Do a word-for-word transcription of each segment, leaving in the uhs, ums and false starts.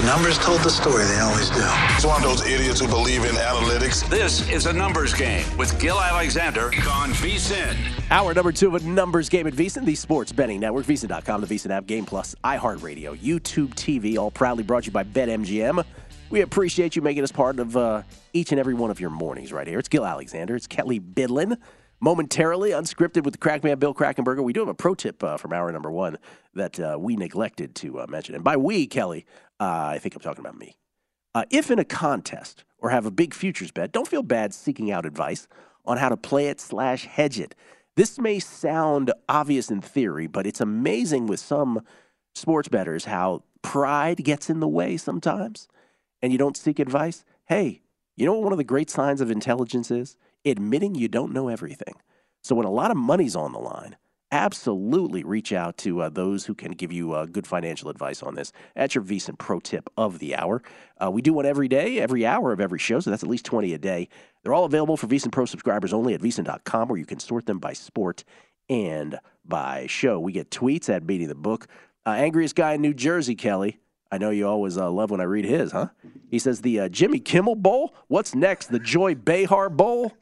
The numbers told the story. They always do. It's one of those idiots who believe in analytics. This is a numbers game with Gil Alexander on VSiN. Hour number two of a numbers game at VSiN, the sports betting network, VSiN dot com, the VSiN app, Game Plus, iHeartRadio, YouTube T V, all proudly brought to you by BetMGM. We appreciate you making us part of uh, each and every one of your mornings right here. It's Gil Alexander. It's Kelly Bidlin. Momentarily unscripted with the Crackman, Bill Krackomberger. We do have a pro tip uh, from hour number one that uh, we neglected to uh, mention. And by we, Kelly, uh, I think I'm talking about me. Uh, if in a contest or have a big futures bet, don't feel bad seeking out advice on how to play it slash hedge it. This may sound obvious in theory, but it's amazing with some sports bettors how pride gets in the way sometimes and you don't seek advice. Hey, you know what one of the great signs of intelligence is? Admitting you don't know everything. So when a lot of money's on the line, absolutely reach out to uh, those who can give you uh, good financial advice on this. That's your VSiN pro tip of the hour. Uh, we do one every day, every hour of every show, so that's at least twenty a day. They're all available for VSiN Pro subscribers only at VSiN dot com, where you can sort them by sport and by show. We get tweets at Beating the Book. Uh, angriest guy in New Jersey, Kelly. I know you always uh, love when I read his, huh? He says, the uh, Jimmy Kimmel Bowl? What's next? The Joy Behar Bowl?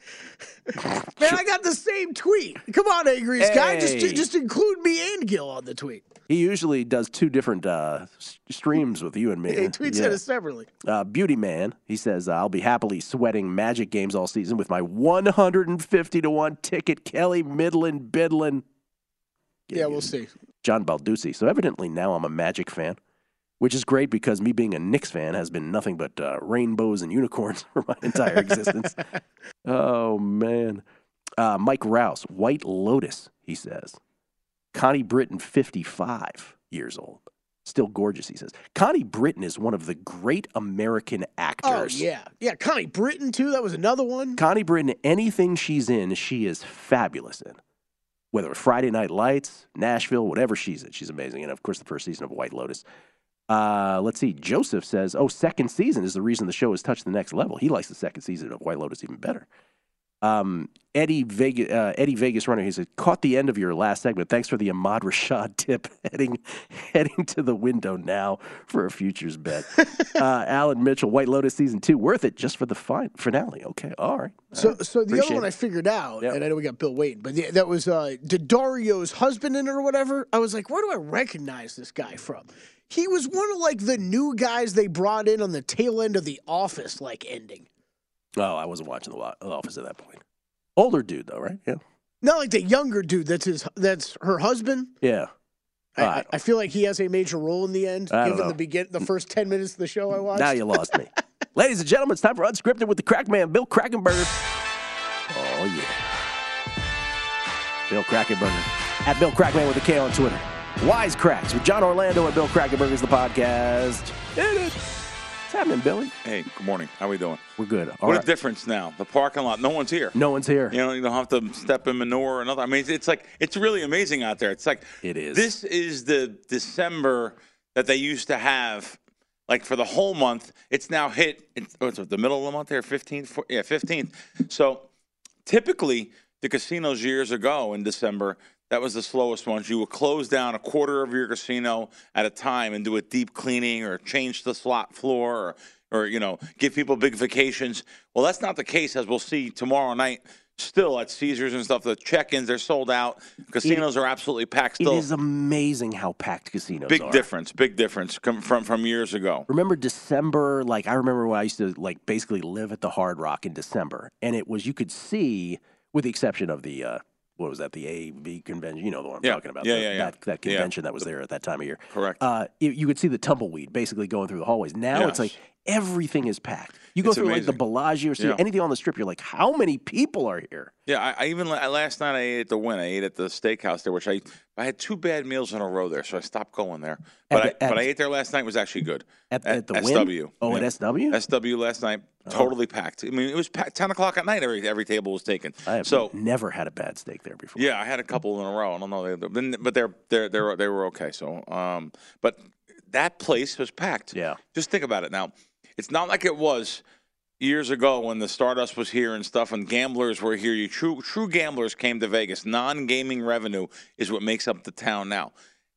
Man, I got the same tweet. Come on, angriest hey. guy. Just, just include me and Gil on the tweet. He usually does two different uh, streams with you and me. He tweets yeah. at us separately. Uh, Beauty Man, he says, uh, I'll be happily sweating Magic games all season with my one hundred fifty to one ticket. Kelly Midland Bidlin. Yeah, we'll see. John Balducci. So evidently now I'm a Magic fan, which is great because me being a Knicks fan has been nothing but uh, rainbows and unicorns for my entire existence. Oh, man. Uh, Mike Rouse, White Lotus, he says. Connie Britton, fifty-five years old. Still gorgeous, he says. Connie Britton is one of the great American actors. Oh, yeah. Yeah, Connie Britton, too. That was another one. Connie Britton, anything she's in, she is fabulous in. Whether it's Friday Night Lights, Nashville, whatever she's in, she's amazing. And, of course, the first season of White Lotus. Uh, let's see. Joseph says, oh, second season is the reason the show has touched the next level. He likes the second season of White Lotus even better. Um, Eddie Vegas, uh, Eddie Vegas Runner, he said, caught the end of your last segment. Thanks for the Ahmad Rashad tip. Heading heading to the window now for a futures bet. uh, Alan Mitchell, White Lotus season two, worth it just for the fin- finale. Okay, all right. So, all right. so the Appreciate other one it. I figured out, Yep. and I know we got Bill waiting, but the, that was uh, Daddario's husband in it or whatever. I was like, where do I recognize this guy from? He was one of like the new guys they brought in on the tail end of The Office, like ending. Oh, I wasn't watching the Office at that point. Older dude, though, right? Yeah. Not like the younger dude that's his, that's her husband. Yeah. I, I, I feel like he has a major role in the end, I don't given know. the begin the first ten minutes of the show I watched. Now you lost me. Ladies and gentlemen, it's time for Unscripted with the Crackman, Bill Krackomberger. Oh, yeah. Bill Krackomberger. At Bill Crackman with a K on Twitter. Wisecracks with John Orlando and Bill Krackomberger is the podcast. Hit it. What's happening, Billy? Hey, good morning. How we doing? We're good. All what right. a difference now. The parking lot, no one's here. No one's here. You know, you don't have to step in manure or nothing. I mean, it's, it's like, it's really amazing out there. It's like, It is. This is the December that they used to have, like for the whole month. It's now hit, it's, what's it, the middle of the month here, fifteenth? Yeah, fifteenth. So typically, the casinos years ago in December, that was the slowest ones. You would close down a quarter of your casino at a time and do a deep cleaning or change the slot floor or, or you know, give people big vacations. Well, that's not the case, as we'll see tomorrow night. Still at Caesars and stuff, the check-ins, they're sold out. Casinos it, are absolutely packed still. It is amazing how packed casinos big are. Big difference, big difference from, from years ago. Remember December, like I remember when I used to like basically live at the Hard Rock in December. And it was, you could see, with the exception of the, uh, what was that, the A V convention? You know the one I'm yeah. talking about. Yeah, the, yeah, yeah. That, that convention yeah. that was there at that time of year. Correct. Uh, you, you could see the tumbleweed basically going through the hallways. Now yes. it's like everything is packed. You go it's through amazing. like the Bellagio or see yeah. anything on the strip, you're like, how many people are here? Yeah, I, I even last night I ate at the Wynn. I ate at the steakhouse there, which I I had two bad meals in a row there, so I stopped going there. But At the- I at- but I ate there last night. It was actually good. At, at the S Wynn? W. Oh, yeah. at S W? S W last night, totally packed. I mean, it was packed, ten o'clock at night. Every every table was taken. I have so never had a bad steak there before. yeah, I had a couple in a row. I don't know, they, but they're they're they're they were okay. So, um, but that place was packed. Yeah. Just think about it now. It's not like it was years ago when the Stardust was here and stuff, and gamblers were here. You true true gamblers came to Vegas. Non-gaming revenue is what makes up the town now.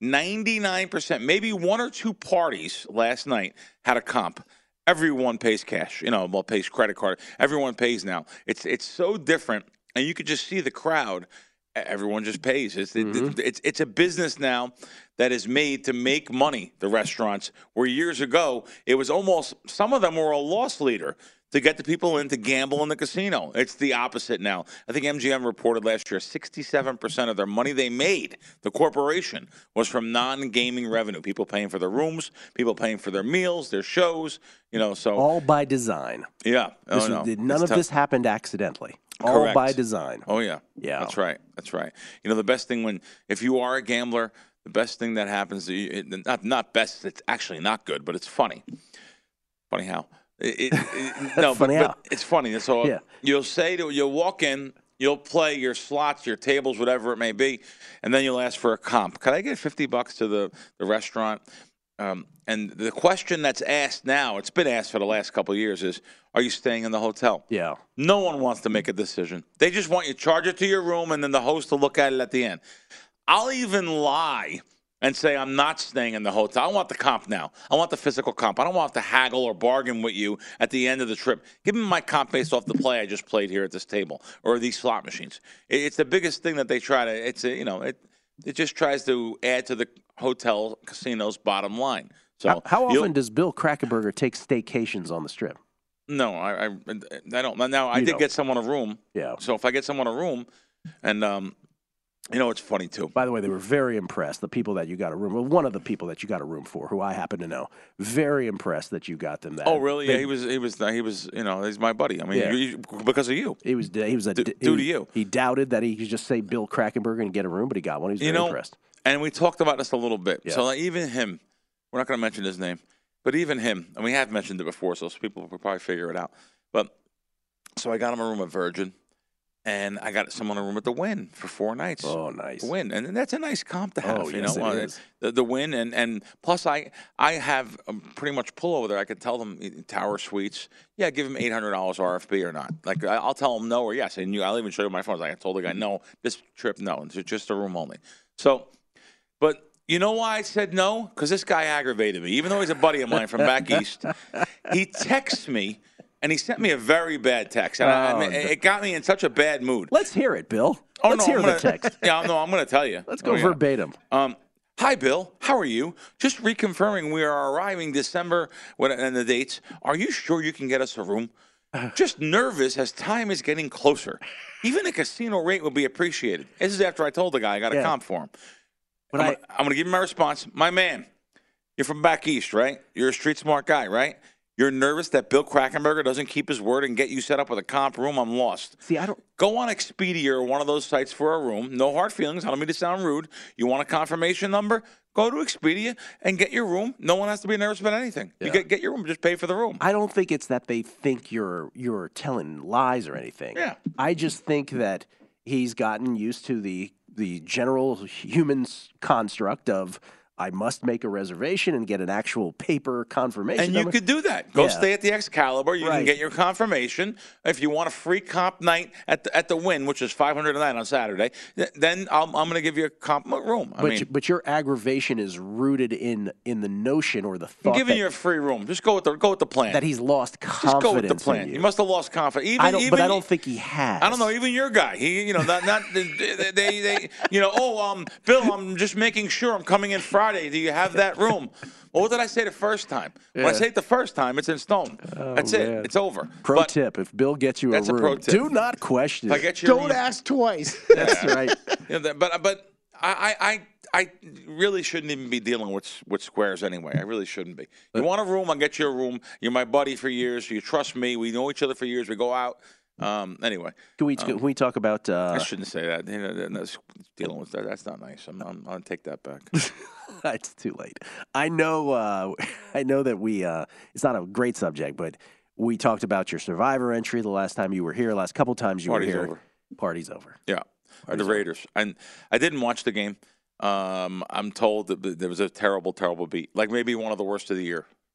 ninety-nine percent, maybe one or two parties last night had a comp. Everyone pays cash, you know, well, pays credit card. Everyone pays now. It's it's so different, and you could just see the crowd. Everyone just pays. It's mm-hmm. it, it's it's a business now that is made to make money. The restaurants, where years ago it was almost, some of them were a loss leader to get the people in to gamble in the casino. It's the opposite now. I think M G M reported last year sixty-seven percent of their money they made, the corporation, was from non-gaming revenue. People paying for their rooms, people paying for their meals, their shows, you know, so. All by design. Yeah. This oh, no. was, none it's of tough. this happened accidentally. All Correct. by design. Oh, yeah. Yeah. That's right. That's right. You know, the best thing when, if you are a gambler, the best thing that happens, to you, it, not, not best, it's actually not good, but it's funny. Funny how. It, it, it, no, but, but it's funny. So yeah. you'll say to you'll walk in, you'll play your slots, your tables, whatever it may be, and then you'll ask for a comp. Can I get fifty bucks to the the restaurant? Um, and the question that's asked now, it's been asked for the last couple of years, is, are you staying in the hotel? Yeah. No one wants to make a decision. They just want you to charge it to your room, and then the host will look at it at the end. I'll even lie and say I'm not staying in the hotel. I want the comp now. I want the physical comp. I don't want to haggle or bargain with you at the end of the trip. Give me my comp based off the play I just played here at this table or these slot machines. It's the biggest thing that they try to. It's a, you know it it just tries to add to the hotel casino's bottom line. So how, how often does Bill Krackomberger take staycations on the Strip? No, I I, I don't. Now I you did don't. get someone a room. Yeah. So if I get someone a room, and um. You know, it's funny, too. By the way, they were very impressed, the people that you got a room, well, one of the people that you got a room for, who I happen to know, very impressed that you got them that. Oh, really? They, yeah, he was, he was, he was, you know, he's my buddy. I mean, yeah. you, because of you. He was, he was a, D- he, due to you. He doubted that he could just say Bill Krackomberger and get a room, but he got one. He was very you know, impressed. And we talked about this a little bit. Yeah. So like, even him, we're not going to mention his name, but even him, and we have mentioned it before, so people will probably figure it out. But so I got him a room at Virgin. And I got someone a room at the Wynn for four nights. Oh, nice. The Wynn, and that's a nice comp to have. Oh, you yes, know, it uh, is. The, the Wynn, and, and plus I I have um, pretty much pull over there. I could tell them Tower Suites. Yeah, give them eight hundred dollars R F B or not. Like I, I'll tell them no or yes. And you, I'll even show you my phone. Like I told the guy no, this trip no, it's just a room only. So, but. You know why I said no? Because this guy aggravated me. Even though he's a buddy of mine from back east, he texts me, and he sent me a very bad text. And I, Oh, I, it got me in such a bad mood. Let's hear it, Bill. Oh, Let's no, hear I'm the gonna, text. Yeah, no, I'm going to tell you. Let's go oh, yeah. verbatim. Um, Hi, Bill. How are you? Just reconfirming we are arriving December when, and the dates. Are you sure you can get us a room? Just nervous as time is getting closer. Even a casino rate would be appreciated. This is after I told the guy I got a Yeah. comp for him. But I'm, I, gonna, I'm gonna give you my response. My man, you're from back east, right? You're a street smart guy, right? You're nervous that Bill Krackomberger doesn't keep his word and get you set up with a comp room. I'm lost. see, I don't. Go on Expedia or one of those sites for a room. No hard feelings. I don't mean to sound rude. You want a confirmation number? Go to Expedia and get your room. No one has to be nervous about anything. Yeah. You get get your room. Just pay for the room. I don't think it's that they think you're you're telling lies or anything. Yeah. I just think that he's gotten used to the the general human s- construct of I must make a reservation and get an actual paper confirmation. And you number. could do that. Go Yeah. stay at the Excalibur. You Right. can get your confirmation. If you want a free comp night at the, at the Wynn, which is five hundred dollars a night on Saturday, th- then I'm, I'm going to give you a comp room. I But, mean, you- but your aggravation is rooted in in the notion or the I'm thought giving that, you a free room. Just go with the go with the plan. that he's lost Just confidence go with the plan. in You. you. must have lost confidence. Even, I don't, even, but I don't think he has. I don't know. Even your guy, he, you know, not, not they, they, they, you know. Oh, um, Bill, I'm just making sure I'm coming in Friday. Do you have that room? Well, what did I say the first time? When I Yeah. say it the first time, it's in stone. That's man. it. It's over. Pro But tip: if Bill gets you a That's a room, pro tip. do not question. if I it. get your Don't room, ask twice. That's right. you know, that- but but I, I I I really shouldn't even be dealing with with squares anyway. I really shouldn't be. You want a room? I'll get you a room. You're my buddy for years. You trust me. We know each other for years. We go out. Um, anyway, Can we can we talk about? Uh, I shouldn't say that. You know, that's dealing with that. That's not nice. I'm, I'm, I'll take that back. it's too late. I know. Uh, I know that we. Uh, it's not a great subject, but we talked about your Survivor entry the last time you were here. Last couple times you Party's were here. over. Party's over. Yeah, the Raiders. And I didn't watch the game. Um, I'm told that there was a terrible, terrible beat. Like maybe one of the worst of the year.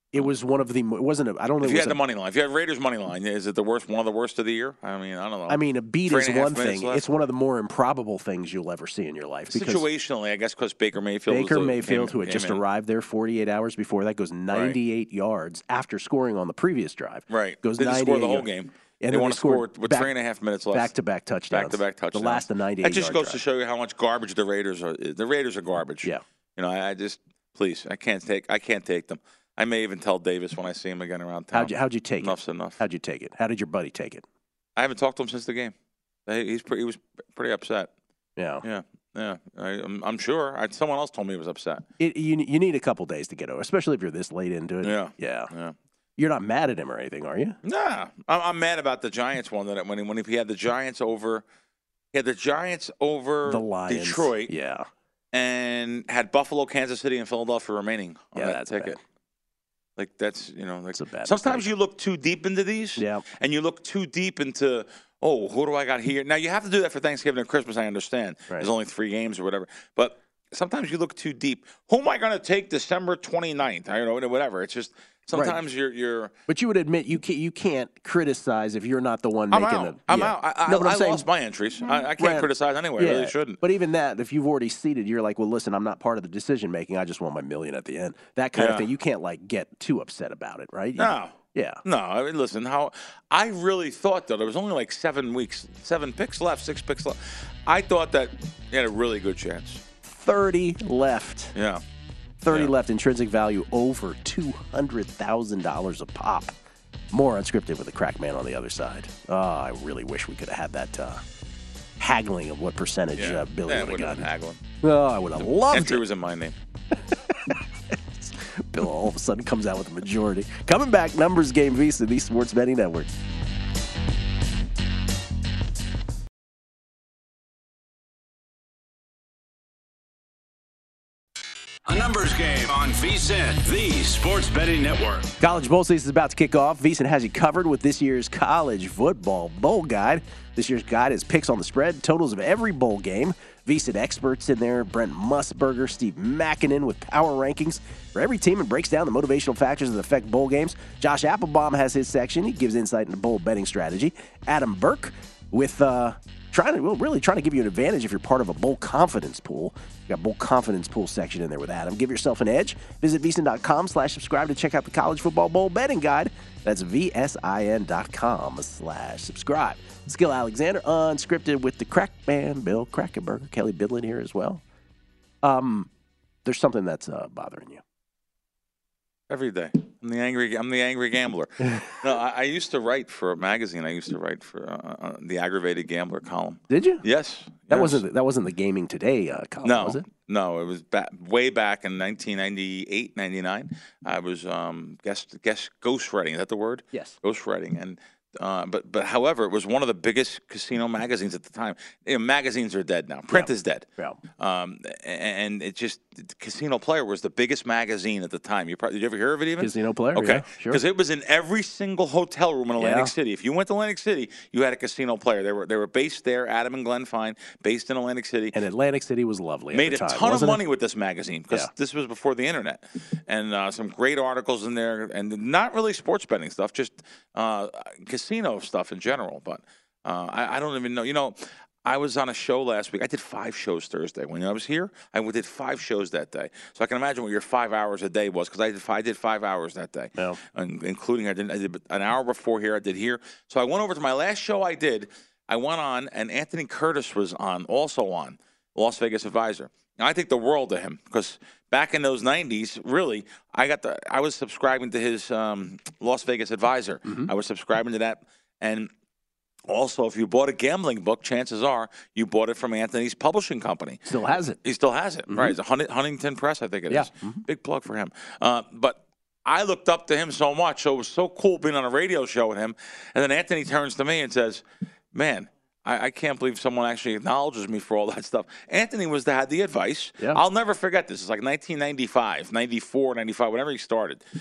It was one of the. It wasn't. A, I don't know. If it you was had a, the money line, if you had Raiders money line, is it the worst? One of the worst of the year? I mean, I don't know. I mean, a beat Three is and a half one minutes thing. left. It's one of the more improbable things you'll ever see in your life. Because Situationally, I guess because Baker Mayfield. Baker was the, Mayfield, came, who had came just in. arrived there forty-eight hours before that, goes ninety-eight right. yards after scoring on the previous drive. Right. Goes they just ninety-eight scored the whole yards. game. And they then want they to score scored with back, three and a half minutes left. Back-to-back touchdowns. Back-to-back touchdowns. The last of ninety-eight. That just goes drive. to show you how much garbage the Raiders are. The Raiders are garbage. Yeah. You know, I, I just please, I can't take, I can't take them. I may even tell Davis when I see him again around town. How'd you, how'd you take Enough's it? enough. How'd you take it? How did your buddy take it? I haven't talked to him since the game. He's pretty, he was pretty upset. Yeah. Yeah. Yeah. I, I'm, I'm sure. I, someone else told me he was upset. It, you you need a couple days to get over, especially if you're this late into it. Yeah. Yeah. Yeah. You're not mad at him or anything, are you? Nah. I'm, I'm mad about the Giants one. That when he, when he had the Giants over, he had the Giants over The Lions. Detroit. Yeah. And had Buffalo, Kansas City, and Philadelphia remaining on Yeah, that that's ticket. bad. Like that's you know, like It's a bad sometimes mistake. you look too deep into these, Yeah. and you look too deep into oh, who do I got here? Now you have to do that for Thanksgiving and Christmas. I understand. Right. There's only three games or whatever, but sometimes you look too deep. Who am I going to take December twenty-ninth? I don't know, whatever. It's just sometimes you're you're. But you would admit you can't, you can't criticize if you're not the one I'm making out. the. I'm yeah. out. I, I, no, but I'm I saying, lost my entries. I, I can't Right. criticize anyway. Yeah, I really shouldn't. But even that, if you've already seated, you're like, well, listen, I'm not part of the decision making. I just want my million at the end. That kind Yeah. of thing. You can't like get too upset about it, right? You- No. Yeah. No, I mean, listen, how I really thought that there was only like seven weeks, seven picks left, six picks left. I thought that he had a really good chance. thirty left. Yeah. thirty Yeah. left. Intrinsic value over two hundred thousand dollars a pop. More unscripted with the crack man on the other side. Oh, I really wish we could have had that uh, haggling of what percentage Yeah. uh, Billy Yeah, would have wouldn't have gotten. been haggling. Oh, I would have loved Entry it. was in my name. Bill all of a sudden comes out with a majority. Coming back, Numbers Game Visa, the Sports Betting Network. A numbers game on VSiN, the Sports Betting Network. College Bowl season is about to kick off. VSiN has you covered with this year's College Football Bowl Guide. This year's guide is picks on the spread, totals of every bowl game. VSiN experts in there, Brent Musburger, Steve Makinen with power rankings for every team and breaks down the motivational factors that affect bowl games. Josh Applebaum has his section. He gives insight into bowl betting strategy. Adam Burke with uh, trying to, well, really trying to give you an advantage if you're part of a bowl confidence pool. You got bowl confidence pool section in there with Adam. Give yourself an edge. Visit VSiN.com slash subscribe to check out the College Football Bowl betting guide. That's VSIN.com slash subscribe. Skill Alexander, unscripted with the crack man, Bill Krackomberger, Kelly Bidlin here as well. Um, there's something that's uh, bothering you. Every day. I'm the angry. I'm the angry gambler. No, I, I used to write for a magazine. I used to write for uh, uh, the Aggravated Gambler column. Did you? Yes. That yes. wasn't that wasn't the Gaming Today uh, column, No, was it? no, it was back, way back in nineteen ninety-eight, ninety-nine. I was um, guest guest ghostwriting. Is that the word? Yes. Ghostwriting, and uh, but but however, it was one of the biggest casino magazines at the time. You know, magazines are dead now. Print Yeah. is dead. Yeah. Um, and it just Casino Player was the biggest magazine at the time. You probably did you ever hear of it even? Casino Player. Okay, Yeah, sure. because it was in every single hotel room in Atlantic Yeah. City. If you went to Atlantic City, you had a Casino Player. They were they were based there. Adam and Glenn Fine, based in Atlantic City. And Atlantic City was lovely. Made at the a time, ton of wasn't it? money with this magazine because Yeah. this was before the internet, and uh, some great articles in there, and not really sports betting stuff, just uh, casino stuff in general. But uh, I, I don't even know. You know, I was on a show last week. I did five shows Thursday. When I was here, I did five shows that day. So I can imagine what your five hours a day was because I did five, I did five hours that day, Yeah. and, including I did, I did an hour before here. I did here. So I went over to my last show I did. I went on, and Anthony Curtis was on, also on, Las Vegas Advisor. And I think the world of him because back in those nineties, really, I got the I was subscribing to his um, Las Vegas Advisor. Mm-hmm. I was subscribing to that, and also, if you bought a gambling book, chances are you bought it from Anthony's publishing company. Still has it. He still has it, right? It's a Hun- Huntington Press, I think it is. Yeah. Mm-hmm. Big plug for him. Uh, but I looked up to him so much, so it was so cool being on a radio show with him. And then Anthony turns to me and says, man, I, I can't believe someone actually acknowledges me for all that stuff. Anthony was the, had the advice. Yeah. I'll never forget this. It's like nineteen ninety-five, ninety-four, ninety-five, whenever he started.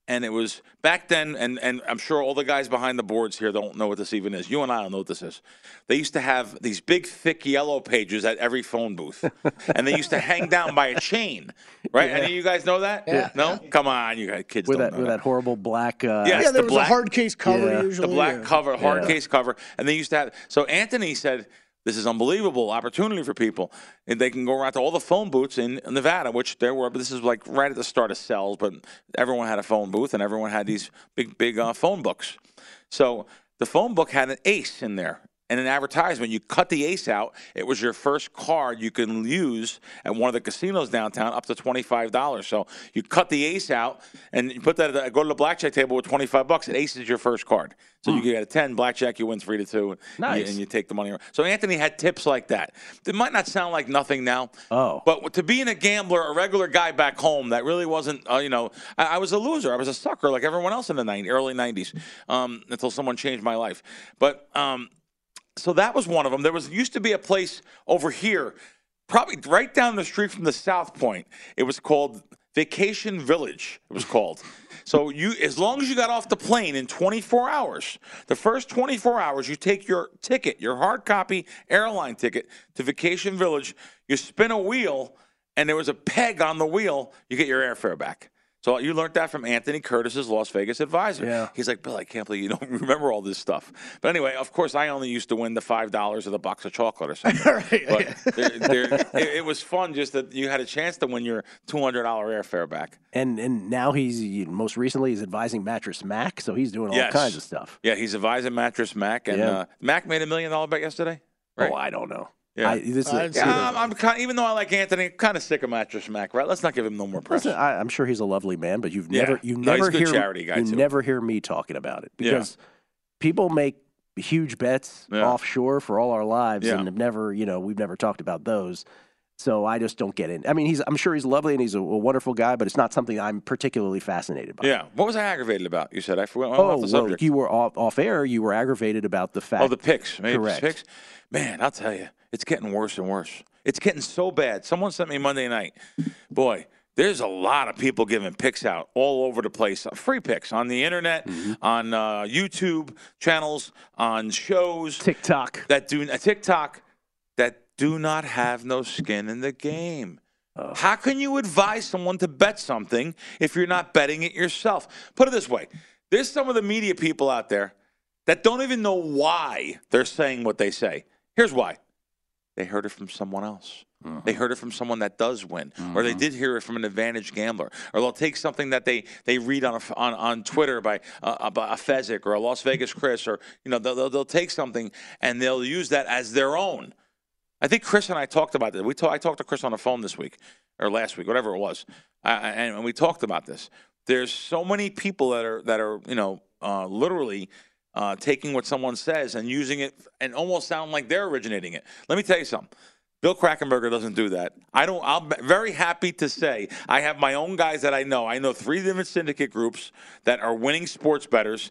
And it was back then, and, and I'm sure all the guys behind the boards here don't know what this even is. You and I don't know what this is. They used to have these big, thick yellow pages at every phone booth. And they used to hang down by a chain, right? Yeah. Any of you guys know that? Yeah. No? Come on, you guys kids with don't that, know With that. that horrible black... Uh, yes, yeah, there the was black, a hard case cover yeah. usually. The black yeah. cover, hard Yeah. case cover. And they used to have... So Anthony said... This is unbelievable opportunity for people. And they can go around to all the phone booths in Nevada, which there were, but this is like right at the start of cells, but everyone had a phone booth and everyone had these big, big uh, phone books. So the phone book had an ace in there. And an advertisement, you cut the ace out. It was your first card you can use at one of the casinos downtown, up to twenty-five dollars. So you cut the ace out, and you put that. At the, go to the blackjack table with twenty-five bucks. And ace is your first card. So hmm. you get a ten blackjack, you win three to two, and, nice. you, and you take the money. So Anthony had tips like that. It might not sound like nothing now. Oh, but to being a gambler, a regular guy back home, that really wasn't. Uh, you know, I, I was a loser. I was a sucker like everyone else in the nineties, early nineties, um, until someone changed my life. But um, So that was one of them. There was used to be a place over here, probably right down the street from the South Point. It was called Vacation Village. It was called. So you, as long as you got off the plane in twenty-four hours, the first twenty-four hours, you take your ticket, your hard copy airline ticket to Vacation Village. You spin a wheel, and there was a peg on the wheel. You get your airfare back. So you learned that from Anthony Curtis's Las Vegas advisor. Yeah. He's like, Bill, I can't believe you don't remember all this stuff. But anyway, of course, I only used to win the five dollars or the box of chocolate or something. Right. But there, there, it, it was fun just that you had a chance to win your two hundred dollars airfare back. And and now he's, most recently, he's advising Mattress Mac, so he's doing all Yes. kinds of stuff. Yeah, he's advising Mattress Mac. And Yeah. uh, Mac made a million dollar bet yesterday. Right? Oh, I don't know. Yeah. I, this I is, didn't see Yeah, I'm, I'm kind, even though I like Anthony, kind of sick of Mattress Mac, right? Let's not give him no more press. Listen, I, I'm sure he's a lovely man, but you've Yeah. never you No, he's never a good hear charity guy, you too. never hear me talking about it Yeah. because people make huge bets Yeah. offshore for all our lives Yeah. and have never, you know, we've never talked about those. So I just don't get in. I mean, he's I'm sure he's lovely and he's a, a wonderful guy, but it's not something I'm particularly fascinated by. Yeah. What was I aggravated about? You said I went Oh, off the well, subject. you were off, off air. You were aggravated about the fact. Oh, the picks. Maybe Correct. picks. Man, I'll tell you, it's getting worse and worse. It's getting so bad. Someone sent me Monday night. Boy, there's a lot of people giving picks out all over the place. Free picks on the internet, Mm-hmm. on uh, YouTube channels, on shows. TikTok. That do uh, TikTok that do not have no skin in the game. Oh. How can you advise someone to bet something if you're not betting it yourself? Put it this way. There's some of the media people out there that don't even know why they're saying what they say. Here's why. They heard it from someone else. Uh-huh. They heard it from someone that does win, uh-huh. or they did hear it from an advantaged gambler, or they'll take something that they, they read on a, on on Twitter by uh, by a Fezzik or a Las Vegas Chris, or you know they'll, they'll they'll take something and they'll use that as their own. I think Chris and I talked about this. We talk, I talked to Chris on the phone this week or last week, whatever it was, uh, and, and we talked about this. There's so many people that are that are you know uh, literally. Uh, taking what someone says and using it and almost sound like they're originating it. Let me tell you something. Bill Krackomberger doesn't do that. I don't. I'm very happy to say I have my own guys that I know. I know three different syndicate groups that are winning sports bettors.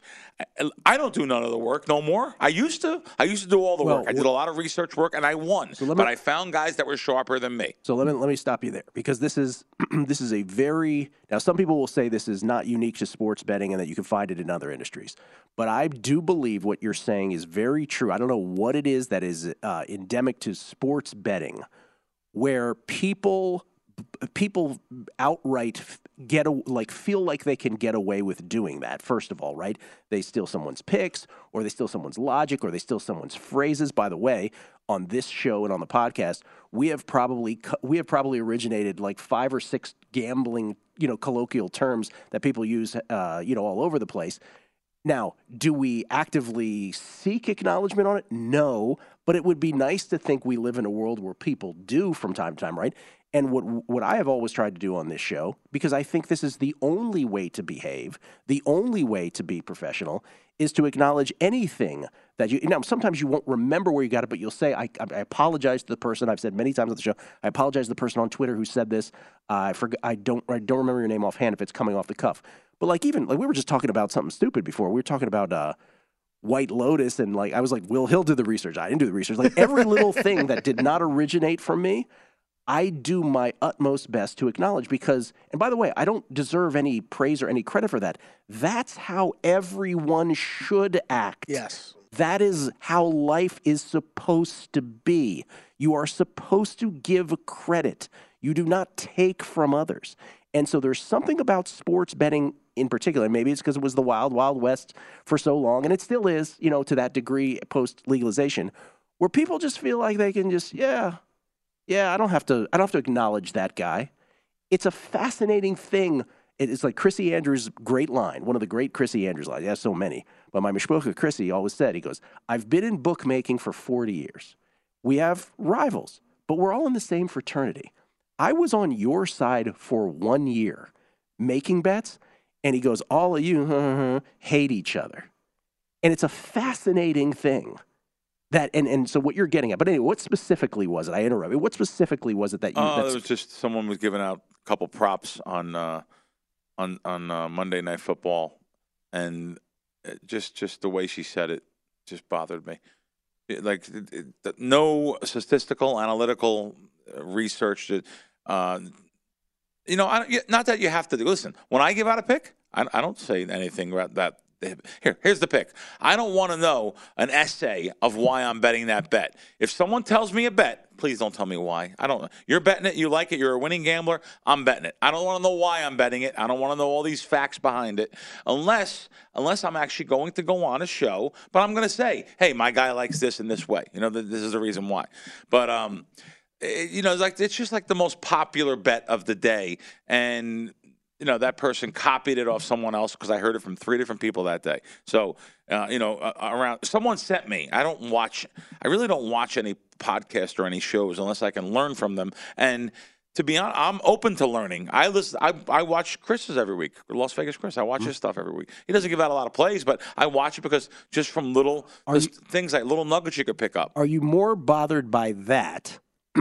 I don't do none of the work no more. I used to. I used to do all the Well, work. I did a lot of research work and I won. So let me- but I found guys that were sharper than me. So let me let me stop you there because this is this is a very now some people will say this is not unique to sports betting and that you can find it in other industries, but I do believe what you're saying is very true. I don't know what it is that is uh, endemic to sports betting, where people people outright get a, like feel like they can get away with doing that. First of all, right? They steal someone's picks, or they steal someone's logic, or they steal someone's phrases. By the way, on this show and on the podcast, we have probably we have probably originated like five or six gambling, you know, colloquial terms that people use, uh, you know, all over the place. Now, do we actively seek acknowledgement on it? No, but it would be nice to think we live in a world where people do from time to time, right? And what what I have always tried to do on this show, because I think this is the only way to behave, the only way to be professional, is to acknowledge anything that you, now sometimes you won't remember where you got it, but you'll say, I, I apologize to the person, I've said many times on the show, I apologize to the person on Twitter who said this, uh, I forgot, I don't, I don't remember your name offhand if it's coming off the cuff. But like even, like we were just talking about something stupid before, we were talking about uh, White Lotus, and like I was like, Will, he'll do the research, I didn't do the research, like every little thing that did not originate from me, I do my utmost best to acknowledge because, and by the way, I don't deserve any praise or any credit for that. That's how everyone should act. Yes. That is how life is supposed to be. You are supposed to give credit. You do not take from others. And so there's something about sports betting in particular. Maybe it's because it was the wild, wild west for so long, and it still is, you know, to that degree post-legalization, where people just feel like they can just, yeah, yeah, I don't have to, I don't have to acknowledge that guy. It's a fascinating thing. It's like Chrissy Andrews' great line, one of the great Chrissy Andrews lines. He has so many. But my mishpucha Chrissy always said, he goes, I've been in bookmaking for forty years. We have rivals, but we're all in the same fraternity. I was on your side for one year making bets, and he goes, all of you hate each other. And it's a fascinating thing. That and, and so what you're getting at, but anyway, what specifically was it? I interrupted. What specifically was it that you? Oh, that's, it was just someone was giving out a couple props on uh, on on uh, Monday Night Football, and it just just the way she said it just bothered me. It, like it, it, no statistical, analytical research. Uh, you know, I, not that you have to do. Listen, when I give out a pick, I, I don't say anything about that. Here, here's the pick. I don't want to know an essay of why I'm betting that bet. If someone tells me a bet, please don't tell me why. I don't. You're betting it. You like it. You're a winning gambler. I'm betting it. I don't want to know why I'm betting it. I don't want to know all these facts behind it, unless unless I'm actually going to go on a show. But I'm going to say, hey, my guy likes this in this way. You know, this is the reason why. But um, it, you know, it's like it's just like the most popular bet of the day, and. You know, that person copied it off someone else because I heard it from three different people that day. So, uh, you know, uh, around someone sent me. I don't watch. I really don't watch any podcast or any shows unless I can learn from them. And to be honest, I'm open to learning. I listen. I I watch Chris's every week. Las Vegas Chris. I watch mm-hmm. his stuff every week. He doesn't give out a lot of plays, but I watch it because just from little you, things like little nuggets you could pick up. Are you more bothered by that?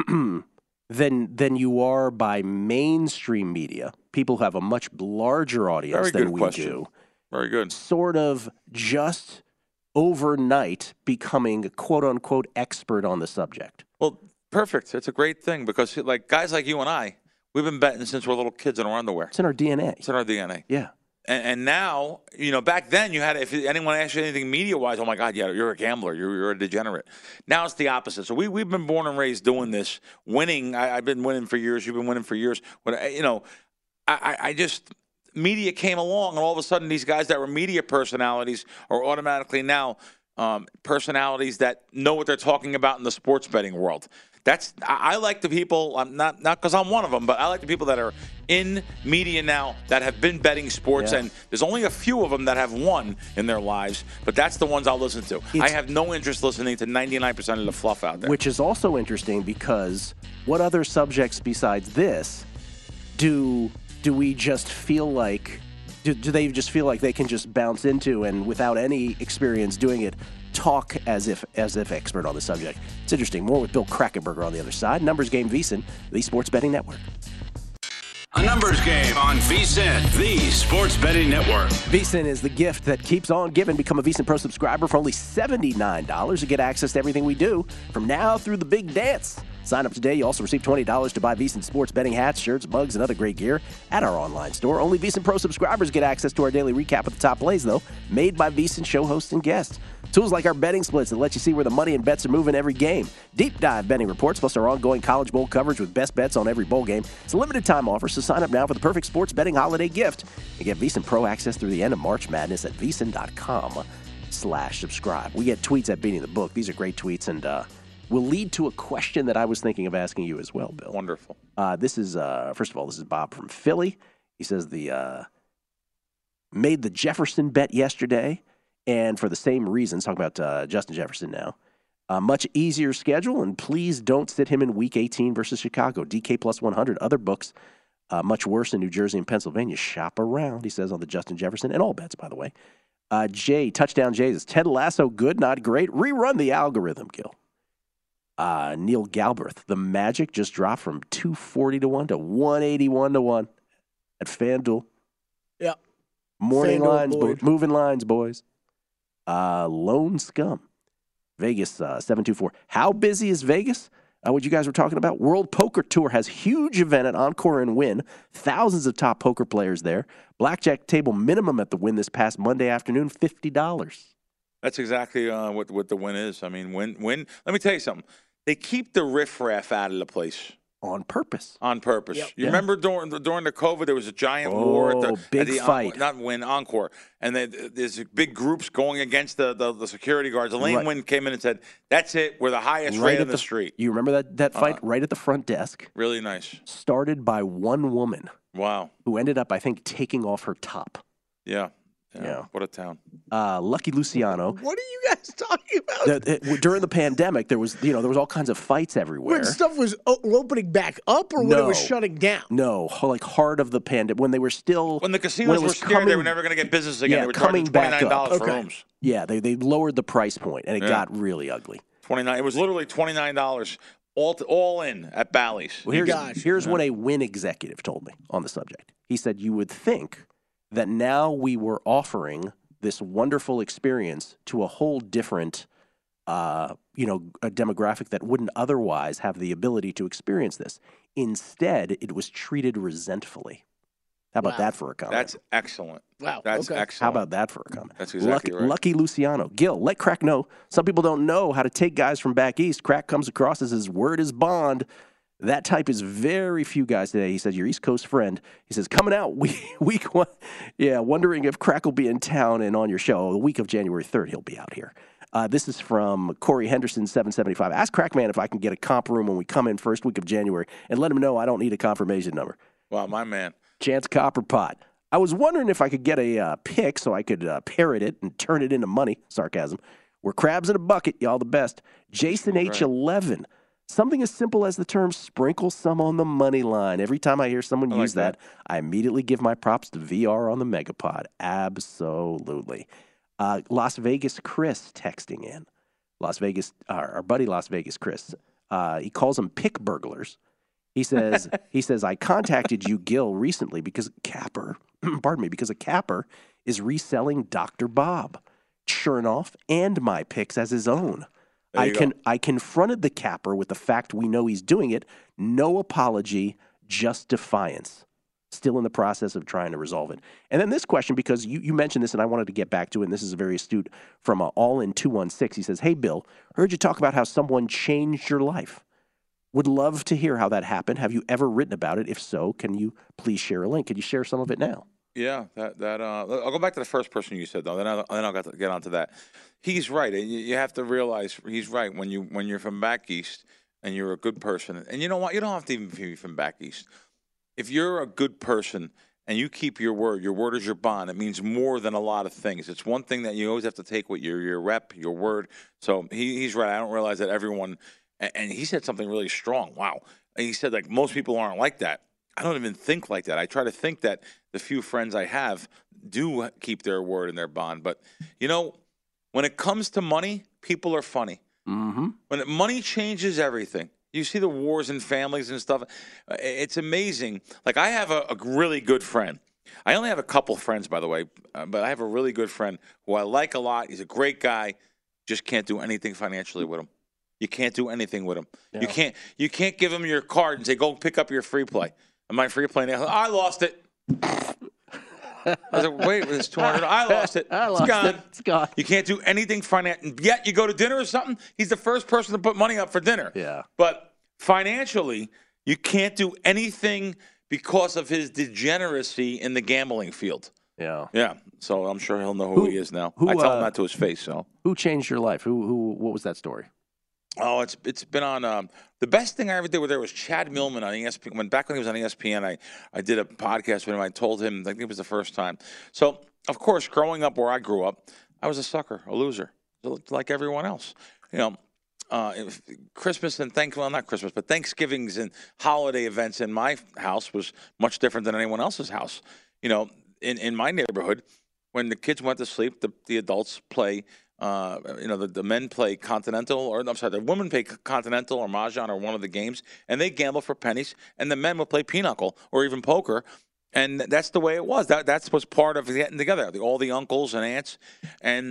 Than than you are by mainstream media, people who have a much larger audience Very than good we question. do. Very good. Sort of just overnight becoming a quote unquote expert on the subject. Well, perfect. It's a great thing because like guys like you and I, we've been betting since we're little kids in our underwear. It's in our D N A. It's in our D N A. Yeah. And, and now, you know, back then you had, if anyone asked you anything media-wise, oh, my God, yeah, you're a gambler. You're, you're a degenerate. Now it's the opposite. So we, we've been born and raised doing this, winning. I, I've been winning for years. You've been winning for years. But, you know, I, I just, media came along, and all of a sudden these guys that were media personalities are automatically now um, personalities that know what they're talking about in the sports betting world. That's I, I like the people. I'm not not because I'm one of them, but I like the people that are in media now that have been betting sports, yeah. and there's only a few of them that have won in their lives. But that's the ones I'll listen to. It's, I have no interest listening to ninety-nine percent of the fluff out there. Which is also interesting because what other subjects besides this do do we just feel like? Do, do they just feel like they can just bounce into and without any experience doing it? Talk as if as if expert on the subject. It's interesting. More with Bill Krackomberger on the other side. Numbers Game VSiN, the Sports Betting Network. A numbers game on VSiN, the Sports Betting Network. VSiN is the gift that keeps on giving. Become a VSiN Pro subscriber for only seventy-nine dollars to get access to everything we do from now through the big dance. Sign up today. You also receive twenty dollars to buy VSiN sports betting hats, shirts, mugs, and other great gear at our online store. Only VSiN Pro subscribers get access to our daily recap of the top plays, though, made by VSiN show hosts and guests. Tools like our betting splits that let you see where the money and bets are moving every game. Deep dive betting reports, plus our ongoing College Bowl coverage with best bets on every bowl game. It's a limited time offer, so sign up now for the perfect sports betting holiday gift. And get VSiN Pro access through the end of March Madness at VSiN.com slash subscribe. We get tweets at Beating the Book. These are great tweets, and uh, will lead to a question that I was thinking of asking you as well, Bill. Wonderful. Uh, this is, uh, first of all, this is Bob from Philly. He says the uh, made the Jefferson bet yesterday. And for the same reasons, talking about uh, Justin Jefferson now, a much easier schedule, and please don't sit him in Week eighteen versus Chicago. D K plus one hundred. Other books, uh, much worse in New Jersey and Pennsylvania. Shop around, he says, on the Justin Jefferson, and all bets, by the way. Uh, Jay, Touchdown Jay, is Ted Lasso good, not great? Rerun the algorithm, Gil. Uh, Neil Galbraith, the Magic just dropped from two forty to one to one eighty-one to one at FanDuel. Yeah. Morning FanDuel lines, bo- Boyd. moving lines, boys. Uh, Lone Scum, Vegas uh, seven two four. How busy is Vegas? Uh, what you guys were talking about? World Poker Tour has huge event at Encore and Win. Thousands of top poker players there. Blackjack table minimum at the Win this past Monday afternoon, fifty dollars. That's exactly uh, what what the Win is. I mean, Win, Win. Let me tell you something. They keep the riffraff out of the place. On purpose. On purpose. Yep. You Yeah. remember during during the COVID, there was a giant war at the Oh, big at the, fight. Not Win, Encore, and they, there's big groups going against the, the, the security guards. Elaine Right. Wynn came in and said, "That's it. We're the highest Right rate at on the, street." You remember that, that fight Uh-huh. right at the front desk? Really nice. Started by one woman Wow. who ended up, I think, taking off her top. Yeah. Yeah. Yeah. What a town. Uh, Lucky Luciano. What are you guys talking about? The, the, during the pandemic, there was, you know, there was all kinds of fights everywhere. When stuff was o- opening back up or when it was No. shutting down? No, like heart of the pandemic, when they were still When the when casinos it were was scared they coming- were never going to get business again, Yeah, they were coming charging back twenty-nine dollars up. for Okay. rooms. Yeah, they they lowered the price point, and it Yeah. got really ugly. twenty-nine. It was literally twenty-nine dollars all to, all in at Bally's. Well, here's Gosh. here's what a Win executive told me on the subject. He said, "You would think that now we were offering this wonderful experience to a whole different, uh, you know, a demographic that wouldn't otherwise have the ability to experience this. Instead, it was treated resentfully." How about Wow. that for a comment? That's excellent. Wow. That's okay. excellent. How about that for a comment? That's exactly Lucky, right. Lucky Luciano. Gil, let Crack know. Some people don't know how to take guys from back east. Crack comes across as his word is bond. That type is very few guys today. He said, your East Coast friend. He says, coming out week, week one. Yeah, wondering if Crack will be in town and on your show. The week of January third, he'll be out here. Uh, this is from Corey Henderson, seven seventy-five. Ask Crackman if I can get a comp room when we come in first week of January and let him know I don't need a confirmation number. Wow, my man. Chance Copperpot. I was wondering if I could get a uh, pick so I could uh, parrot it and turn it into money. Sarcasm. We're crabs in a bucket. Y'all the best. Jason H eleven. Something as simple as the term sprinkle some on the money line. Every time I hear someone I like use that, that. I immediately give my props to V R on the Megapod. Absolutely. Uh, Las Vegas Chris texting in. Las Vegas, our, our buddy Las Vegas Chris. Uh, he calls them pick burglars. He says, he says, I contacted you, Gil, recently because Capper, pardon me, because a Capper is reselling Doctor Bob, Chernoff, and my picks as his own. There I you can go. I confronted the Capper with the fact we know he's doing it. No apology, just defiance. Still in the process of trying to resolve it. And then this question, because you, you mentioned this and I wanted to get back to it, and this is very astute from uh, All In two one six. He says, hey, Bill, heard you talk about how someone changed your life. Would love to hear how that happened. Have you ever written about it? If so, can you please share a link? Could you share some of it now? Yeah, that that uh, I'll go back to the first person you said though. Then I'll, then I'll get, to get onto that. He's right. You, you have to realize he's right when you when you're from back east and you're a good person. And you know what? You don't have to even be from back east. If you're a good person and you keep your word, your word is your bond. It means more than a lot of things. It's one thing that you always have to take with your your rep, your word. So he, he's right. I don't realize that everyone. And, and he said something really strong. Wow. And he said like most people aren't like that. I don't even think like that. I try to think that the few friends I have do keep their word and their bond. But, you know, when it comes to money, people are funny. Mm-hmm. When it, money changes everything. You see the wars in families and stuff. Uh, It's amazing. Like, I have a, a really good friend. I only have a couple friends, by the way, uh, but I have a really good friend who I like a lot. He's a great guy. Just can't do anything financially with him. You can't do anything with him. Yeah. You can't. You can't give him your card and say, "Go pick up your free play." And my free play now, I lost it. I was like, "Wait, it's two hundred. I lost it. I It's lost gone. it. It's gone. You can't do anything financial. Yet you go to dinner or something. He's the first person to put money up for dinner. Yeah. But financially, you can't do anything because of his degeneracy in the gambling field. Yeah. Yeah. So I'm sure he'll know who, Who- he is now. who, I tell uh, him that to his face. So. Who changed your life? Who? Who? What was that story? Oh, it's it's been on. Um, the best thing I ever did with there was Chad Millman on E S P N. When back when he was on E S P N, I, I did a podcast with him. I told him, I think it was the first time. So, of course, growing up where I grew up, I was a sucker, a loser, like everyone else. You know, uh, if Christmas and thank well not Christmas, but Thanksgivings and holiday events in my house was much different than anyone else's house. You know, in, in my neighborhood, when the kids went to sleep, the, the adults play. Uh, you know, the, the men play Continental, or I'm sorry, the women play Continental or Mahjong or one of the games, and they gamble for pennies, and the men would play Pinochle or even poker, and that's the way it was. That that's was part of getting together, the, all the uncles and aunts, and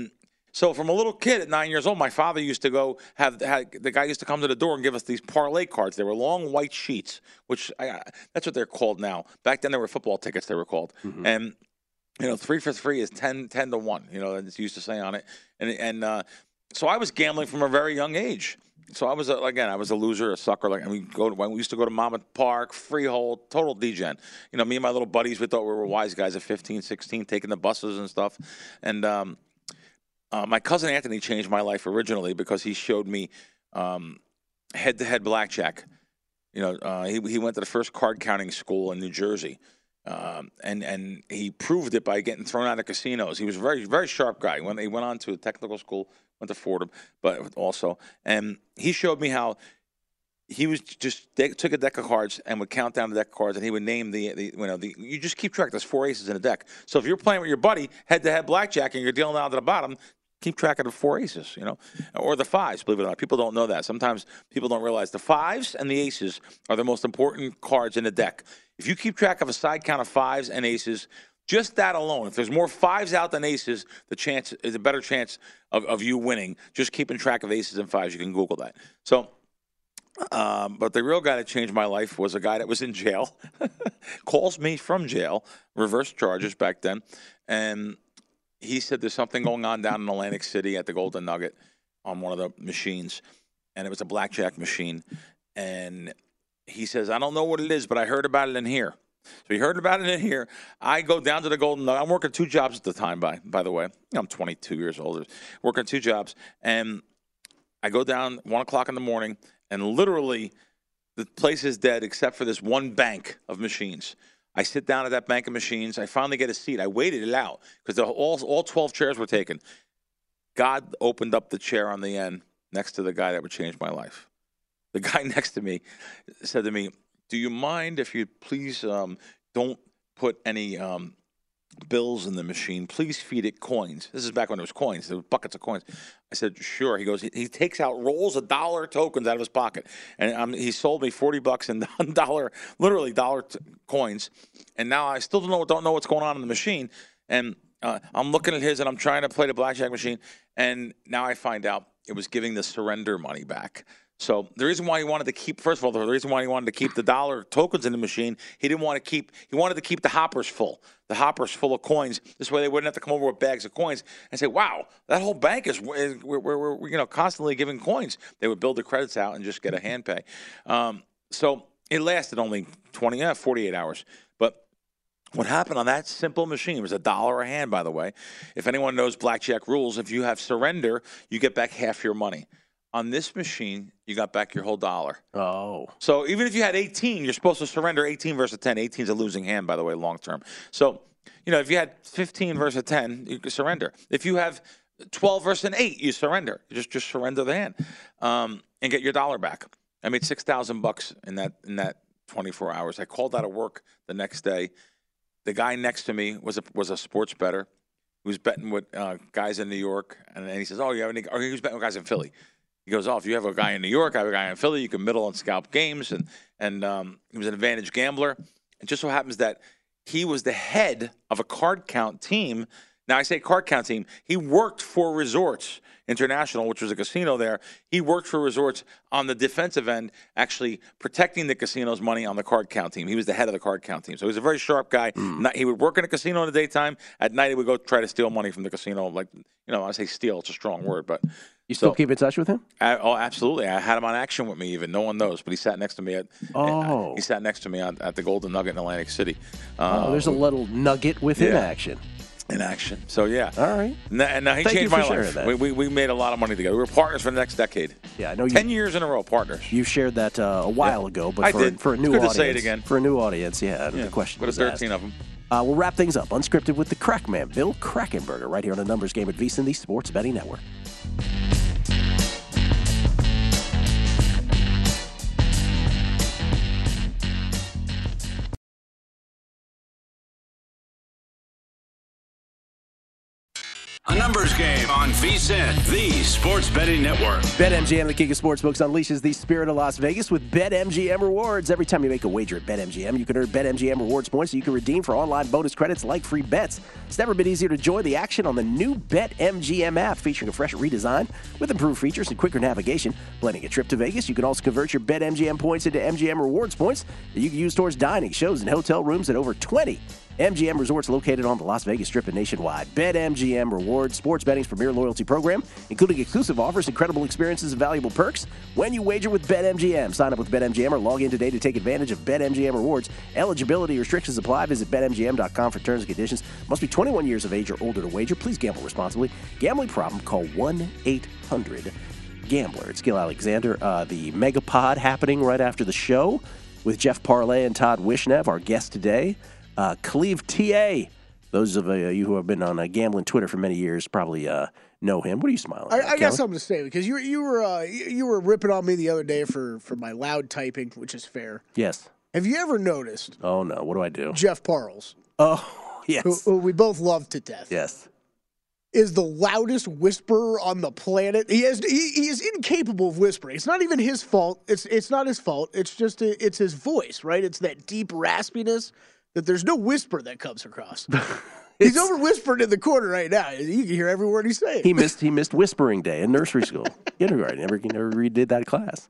So from a little kid at nine years old, my father used to go have, have the guy used to come to the door and give us these parlay cards. They were long white sheets, which I, that's what they're called now. Back then, they were football tickets. They were called, mm-hmm. and you know, three for three is ten, ten to one. You know, it's used to say on it, and and uh, so I was gambling from a very young age. So I was a, again, I was a loser, a sucker. Like, and we go to, when we used to go to Monmouth Park, Freehold, total degen. You know, me and my little buddies, we thought we were wise guys at fifteen, sixteen, taking the buses and stuff, and. Um, Uh, my cousin Anthony changed my life originally because he showed me um, head-to-head blackjack. You know, uh, he he went to the first card counting school in New Jersey, um, and and he proved it by getting thrown out of casinos. He was a very very sharp guy. When he went on to a technical school, went to Fordham, but also, and he showed me how he was just they took a deck of cards and would count down the deck of cards, and he would name the, the you know the you just keep track. There's four aces in a deck. So if you're playing with your buddy head-to-head blackjack and you're dealing down to the bottom. Keep track of the four aces, you know, or the fives, believe it or not. People don't know that. Sometimes people don't realize the fives and the aces are the most important cards in the deck. If you keep track of a side count of fives and aces, just that alone, if there's more fives out than aces, the chance is a better chance of, of you winning. Just keeping track of aces and fives. You can Google that. So, um, but the real guy that changed my life was a guy that was in jail, calls me from jail, reverse charges back then, and he said there's something going on down in Atlantic City at the Golden Nugget on one of the machines, and it was a blackjack machine. And he says, I don't know what it is, but I heard about it in here. So he heard about it in here. I go down to the Golden Nugget. I'm working two jobs at the time, by by the way. I'm twenty-two years old, working two jobs. And I go down one o'clock in the morning, and literally the place is dead except for this one bank of machines. I sit down at that bank of machines. I finally get a seat. I waited it out because all all twelve chairs were taken. God opened up the chair on the end next to the guy that would change my life. The guy next to me said to me, do you mind if you please um, don't put any um, bills in the machine? Please feed it coins. This is back when there was coins. There were buckets of coins. I said, sure. He goes, he, he takes out rolls of dollar tokens out of his pocket. And um, he sold me forty bucks in dollar, literally dollar t- coins. And now I still don't know, don't know what's going on in the machine. And uh, I'm looking at his and I'm trying to play the blackjack machine. And now I find out it was giving the surrender money back. So the reason why he wanted to keep, first of all, the reason why he wanted to keep the dollar tokens in the machine, he didn't want to keep, he wanted to keep the hoppers full, the hoppers full of coins. This way they wouldn't have to come over with bags of coins and say, wow, that whole bank is, we're, we're, we're you know, constantly giving coins. They would build the credits out and just get a hand pay. Um, so it lasted only twenty, yeah, forty-eight hours. But what happened on that simple machine, it was a dollar a hand, by the way. If anyone knows blackjack rules, if you have surrender, you get back half your money. On this machine, you got back your whole dollar. Oh. So even if you had eighteen, you're supposed to surrender eighteen versus ten. eighteen is a losing hand, by the way, long term. So, you know, if you had fifteen versus ten, you could surrender. If you have twelve versus an eight, you surrender. You just just surrender the hand um, and get your dollar back. I made six thousand bucks in that in that twenty-four hours. I called out of work the next day. The guy next to me was a was a sports bettor. He was betting with uh, guys in New York, and then he says, "Oh, you have any?" Or he was betting with guys in Philly. He goes, oh, if you have a guy in New York, I have a guy in Philly, you can middle and scalp games. And and um, he was an advantage gambler. It just so happens that he was the head of a card count team. Now, I say card count team. He worked for Resorts International, which was a casino there. He worked for Resorts on the defensive end, actually protecting the casino's money on the card count team. He was the head of the card count team. So he was a very sharp guy. Mm. He would work in a casino in the daytime. At night, he would go try to steal money from the casino. Like, you know, I say steal, it's a strong word, but... You still so, keep in touch with him? I, oh, absolutely. I had him on action with me even. No one knows, but he sat next to me at oh. he sat next to me on, at the Golden Nugget in Atlantic City. Uh, oh, there's a little nugget within yeah. action. In action. So, yeah. All right. And, and now he Thank changed you my for life. That. We, we we made a lot of money together. We were partners for the next decade. Yeah, I know you. Ten years in a row, partners. You shared that uh, a while yeah. ago, but I for, did. for a new it's good audience. to say it again. For a new audience, yeah. yeah. The question was was thirteen asked. of them. Uh, we'll wrap things up unscripted with the Crackman, Bill Krackomberger, right here on the Numbers Game at VSiN, the Sports Betting Network. A numbers game on VSiN, the Sports Betting Network. BetMGM, the king of sportsbooks, unleashes the spirit of Las Vegas with BetMGM rewards. Every time you make a wager at BetMGM, you can earn BetMGM rewards points that you can redeem for online bonus credits like free bets. It's never been easier to join the action on the new BetMGM app, featuring a fresh redesign with improved features and quicker navigation. Planning a trip to Vegas, you can also convert your BetMGM points into M G M rewards points that you can use towards dining, shows, and hotel rooms at over twenty M G M resorts located on the Las Vegas Strip and nationwide. BetMGM rewards, sports betting's premier loyalty program, including exclusive offers, incredible experiences, and valuable perks when you wager with BetMGM. Sign up with BetMGM or log in today to take advantage of BetMGM rewards. Eligibility restrictions apply. Visit Bet M G M dot com for terms and conditions. Must be twenty-one years of age or older to wager. Please gamble responsibly. Gambling problem? Call one eight hundred gambler. It's Gil Alexander. Uh, the Megapod happening right after the show with Jeff Parlay and Todd Wishnev, our guest today. Uh, Cleve T A. Those of uh, you who have been on uh, gambling Twitter for many years probably uh, know him. What are you smiling at? I, I got something to say because you you were uh, you, you were ripping on me the other day for, for my loud typing, which is fair. Yes. Have you ever noticed? Oh no! What do I do? Jeff Parles. Oh yes. Who, who we both love to death. Yes. Is the loudest whisperer on the planet. He has he, he is incapable of whispering. It's not even his fault. It's it's not his fault. It's just a, it's his voice, right? It's that deep raspiness that there's no whisper that comes across. He's over whispering in the corner right now. You can hear every word he's saying. He missed he missed whispering day in nursery school. Kindergarten. Never never redid that class.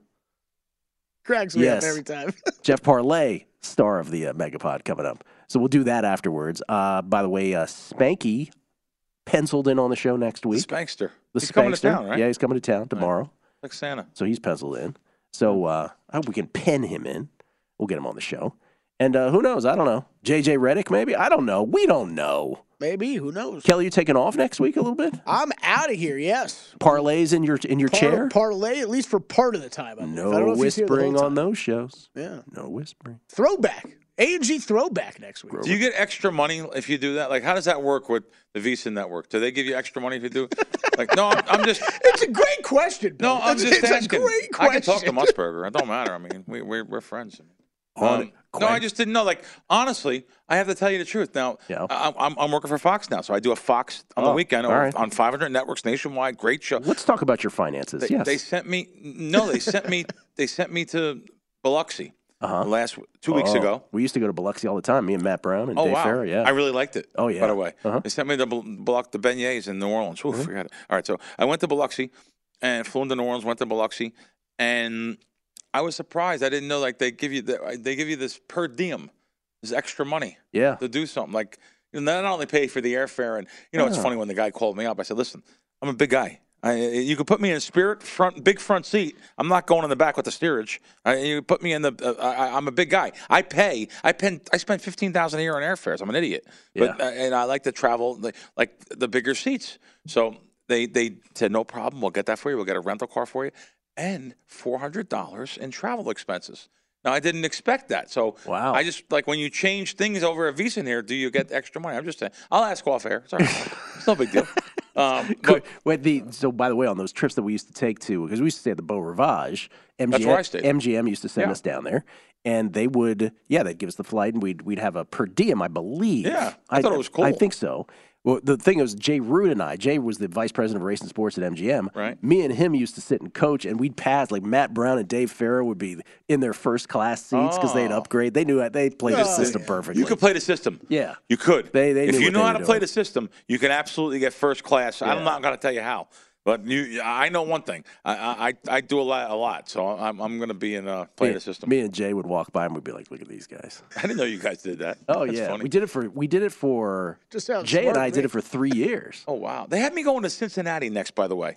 Cracks me Yes. up every time. Jeff Parlay, star of the uh, Megapod, coming up. So we'll do that afterwards. Uh, by the way, uh, Spanky penciled in on the show next week. The Spankster. The He's coming to Spankster. town, right? Yeah, he's coming to town tomorrow. Like Santa. So he's penciled in. So uh, I hope we can pen him in. We'll get him on the show. And uh, who knows? I don't know. J J Redick, maybe? I don't know. We don't know. Maybe. Who knows? Kelly, you taking off next week a little bit? I'm out of here, yes. Parlays in your in your Par- chair? Parlay, at least for part of the time. I No I don't know if he's here the whispering whole on time. those shows. Yeah. No whispering. Throwback. A and G throwback next week. Do you get extra money if you do that? Like, how does that work with the Visa network? Do they give you extra money if you do? Like, no, I'm, I'm just. It's a great question, Bill. No, I'm it's, just it's asking. a great I question. can talk to Musburger. It don't matter. I mean, we, we're we're friends. On Um, no, I just didn't know. Like, honestly, I have to tell you the truth. Now, Yeah. I, I'm, I'm working for Fox now, so I do a Fox on the Oh, weekend all on, right. on five hundred networks nationwide. Great show. Let's talk about your finances. They, yes. they sent me. No, they sent me. They sent me to Biloxi Uh-huh. last two weeks Oh, ago. We used to go to Biloxi all the time, me and Matt Brown and Oh Dave wow! Farrar, yeah. I really liked it. Oh, yeah. By the way, Uh-huh. they sent me to Bul- Biloxi, the beignets in New Orleans. Oof, Mhm. forgot it. All right, so I went to Biloxi and flew into New Orleans. Went to Biloxi, and I was surprised. I didn't know like they give you the, they give you this per diem, this extra money yeah. to do something. Like you know, not only pay for the airfare, and you know, it's Oh. funny when the guy called me up. I said, "Listen, I'm a big guy. I, you could put me in a Spirit front, big front seat. I'm not going in the back with the steerage. I, you put me in the. Uh, I, I'm a big guy. I pay. I pen, I spend fifteen thousand a year on airfares. I'm an idiot. But Yeah. uh, and I like to travel like, like the bigger seats. So they they said no problem. We'll get that for you. We'll get a rental car for you, and four hundred dollars in travel expenses. Now I didn't expect that. So Wow. I just like when you change things over at Visa here. Do you get extra money? I'm just saying. I'll ask off air. It's all right. It's no big deal. Um, but Wait, the, so, by the way, on those trips that we used to take to, because we used to stay at the Beau Rivage, M G M, That's where I stayed. M G M used to send Yeah. us down there, and they would, yeah, they'd give us the flight, and we'd we'd have a per diem, I believe. Yeah, I thought it was cool. I think so. Well, the thing was, Jay Root and I, Jay was the vice president of racing sports at M G M. Right. Me and him used to sit and coach, and we'd pass, like Matt Brown and Dave Farrar would be in their first class seats because they'd Oh. upgrade. They knew it. They played the Oh, system yeah. perfectly. you could play the system. Yeah. You could. They- they if knew you what know they how were to play doing. the system, you can absolutely get first class. Yeah. I'm not going to tell you how, but you, I know one thing. I, I, I do a lot, a lot. So I'm, I'm going to be in uh, playing me, the system. Me and Jay would walk by and we'd be like, "Look at these guys." I didn't know you guys did that. Oh That's yeah, funny. we did it for we did it for Just sounds Jay and smart I to did me. it for three years. Oh wow, they had me going to Cincinnati next. By the way,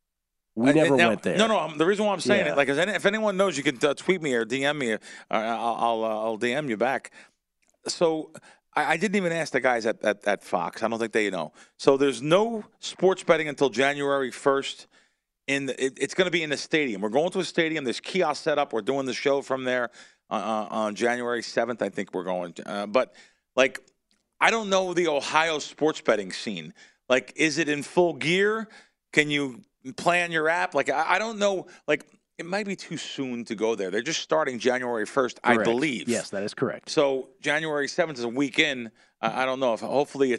We Uh, never now- went there. No, no. um, The reason why I'm saying Yeah. it, like, if any- if anyone knows, you can uh, tweet me or D M me. Or, uh, I'll I'll, uh, I'll D M you back. So I, I didn't even ask the guys at, at at Fox. I don't think they know. So there's no sports betting until January first. In the, it, it's going to be in the stadium. We're going to a stadium. There's kiosks set up. We're doing the show from there uh, uh, on January seventh. I think we're going. Uh, but like, I don't know the Ohio sports betting scene. Like, is it in full gear? Can you plan your app? Like, I, I don't know. Like, it might be too soon to go there. They're just starting January first, I Correct. believe. Yes, that is correct. So January seventh is a week in. I, I don't know if hopefully it's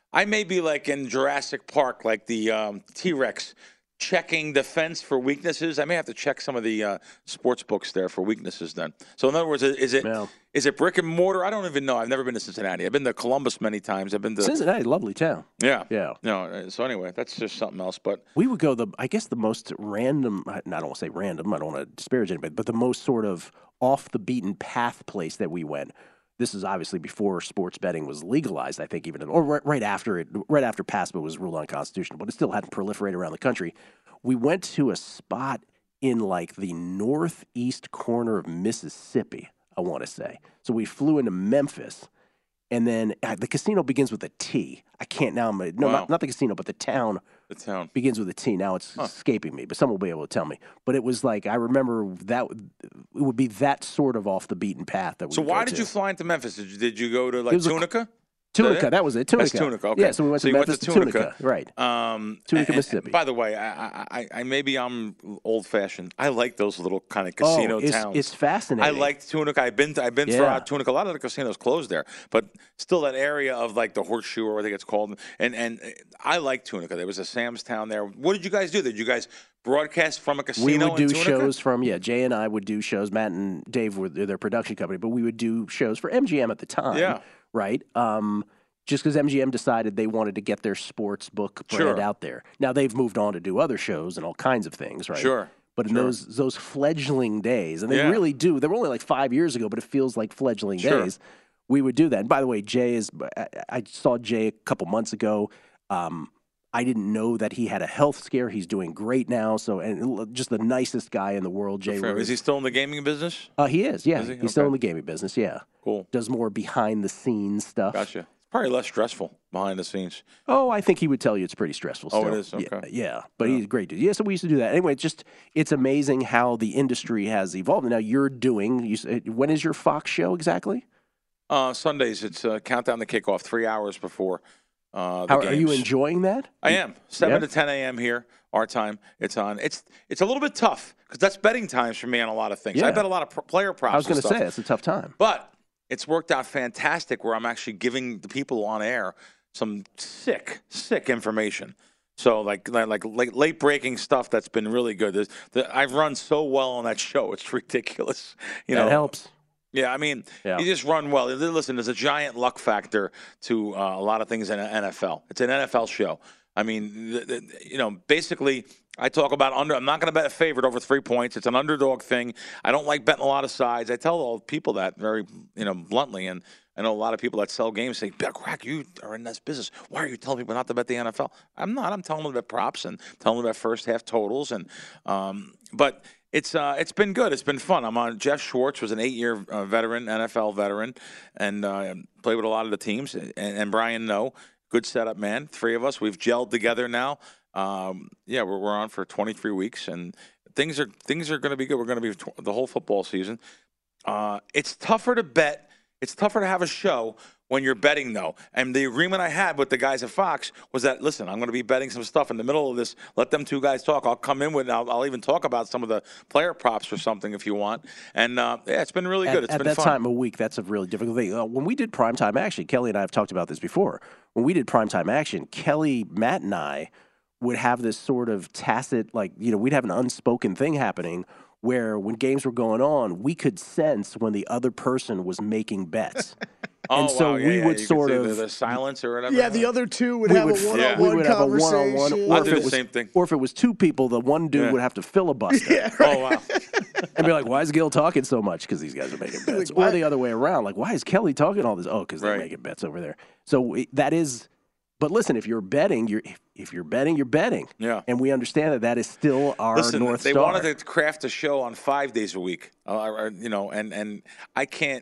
I may be like in Jurassic Park, like the um, T-Rex, checking the fence for weaknesses. I may have to check some of the uh, sports books there for weaknesses then. So in other words, is it Well, is it brick and mortar? I don't even know. I've never been to Cincinnati. I've been to Columbus many times. I've been to Cincinnati, lovely town. Yeah. Yeah. No. So anyway, that's just something else. But We would go the, I guess the most random, I don't want to say random, I don't want to disparage anybody, but the most sort of off the beaten path place that we went. This is obviously before sports betting was legalized, I think, even, or right, right after it, right after PASPA was ruled unconstitutional, but it still hadn't proliferated around the country. We went to a spot in like the northeast corner of Mississippi, I want to say. So we flew into Memphis, and then uh, the casino begins with a T. I can't now, no, Wow. not, not the casino, but the town. the town. Begins with a T. Now it's escaping me, but someone will be able to tell me. But it was like, I remember that it would be that sort of off the beaten path that we So would why go did to. you fly into Memphis? Did you, did you go to like was a- Tunica? Tunica, it? that was it. Tunica. That's Tunica. Okay. Yeah, so we went So to you went Memphis to to Tunica. Right. Um, Tunica, and- Mississippi. By the way, I, I, I maybe I'm old fashioned. I like those little kind of Oh, casino it's, towns. it's fascinating. I liked Tunica. I've been to, I've been Yeah. throughout Tunica. A lot of the casinos closed there, but still that area of like the Horseshoe or what I think it's called. And and I like Tunica. There was a Sam's Town there. What did you guys do? Did you guys broadcast from a casino? We would do in Tunica? shows from, yeah, Jay and I would do shows. Matt and Dave were their production company, but we would do shows for M G M at the time. Yeah. Right? Um, just because M G M decided they wanted to get their sports book brand Sure. out there. Now they've moved on to do other shows and all kinds of things, right? Sure. But in Sure. those those fledgling days, and they Yeah. really do, they were only like five years ago, but it feels like fledgling Sure. days. We would do that. And by the way, Jay is, I, I saw Jay a couple months ago. Um, I didn't know that he had a health scare. He's doing great now. So, and just the nicest guy in the world, Jay. Fair. Rose. Is he still in the gaming business? Uh, he is, yeah. Is he? He's still Okay. in the gaming business, yeah. Cool. Does more behind the scenes stuff. Gotcha. It's probably less stressful behind the scenes. Oh, I think he would tell you it's pretty stressful Oh, still. it is? Yeah, Okay. yeah, but he's a great dude. Yeah, so we used to do that. Anyway, it's just, it's amazing how the industry has evolved. And now you're doing, you, s- when is your Fox show exactly? Uh, Sundays, it's uh, countdown to kickoff, three hours before uh, the How, games. are you enjoying that? I am. seven Yeah? to ten a.m. here, our time. It's on. It's it's a little bit tough because that's betting times for me on a lot of things. Yeah. I bet a lot of pr- player props I was going and to stuff. say, it's a tough time. But it's worked out fantastic where I'm actually giving the people on air some sick, sick information. So like like, like late, late breaking stuff that's been really good. There's, the, I've run so well on that show. It's ridiculous. You that know, helps. yeah, I mean, Yeah. you just run well. Listen, there's a giant luck factor to uh, a lot of things in the N F L. It's an N F L show. I mean, the, the, you know, basically, I talk about under. I'm not going to bet a favorite over three points. It's an underdog thing. I don't like betting a lot of sides. I tell all people that very, you know, bluntly. And I know a lot of people that sell games say, "Crack, you are in this business. Why are you telling people not to bet the N F L?" I'm not. I'm telling them about props and telling them about first half totals. And um, but. It's uh, it's been good. It's been fun. I'm on. Jeff Schwartz was an eight-year uh, veteran, N F L veteran, and uh, played with a lot of the teams. And, and Brian No, good setup man. Three of us, we've gelled together now. Um, yeah, we're we're on for twenty-three weeks, and things are things are going to be good. We're going to be tw- the whole football season. Uh, it's tougher to bet. It's tougher to have a show when you're betting, though. And the agreement I had with the guys at Fox was that, listen, I'm going to be betting some stuff in the middle of this. Let them two guys talk. I'll come in with it. I'll, I'll even talk about some of the player props or something if you want. And, uh, yeah, it's been really good. At, It's at been that fun. time of week, that's a really difficult thing. Uh, when we did primetime action, Kelly and I have talked about this before. When we did primetime action, Kelly, Matt, and I would have this sort of tacit, like, you know, we'd have an unspoken thing happening where when games were going on, we could sense when the other person was making bets. Oh, and so wow. Yeah, we yeah. would You sort could see of the, the silence or whatever. Yeah, the other two would we have would, a yeah. one-on-one we would have a conversation. one-on-one, I'll or do if the it was, same thing. or if it was two people, the one dude Yeah. would have to filibuster Yeah, right. Oh, wow. and be like, "Why is Gil talking so much? Because these guys are making bets." Like, or why- the other way around, like, "Why is Kelly talking all this?" Oh, because they're Right. making bets over there. So it, that is. But listen, if you're betting, you're if, if you're betting, you're betting. Yeah. And we understand that that is still our Listen, North they Star. wanted to craft a show on five days a week, uh, or, you know, and, and I can't.